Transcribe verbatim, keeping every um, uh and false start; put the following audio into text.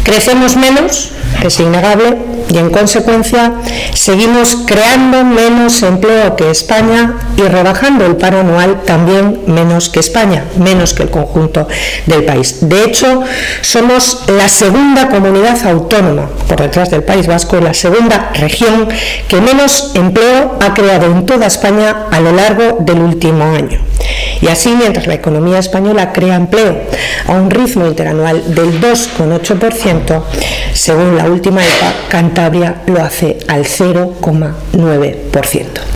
Crecemos menos, es innegable, y en consecuencia seguimos creando menos empleo que España y rebajando el paro anual también menos que España, menos que el conjunto del país. De hecho, somos la segunda comunidad autónoma, por detrás del País Vasco, la segunda región que menos empleo ha creado en toda España a lo largo del último año. Y así, mientras la economía española crea empleo a un ritmo interanual del dos coma ocho por ciento, según la última E P A, Cantabria lo hace al cero coma nueve por ciento.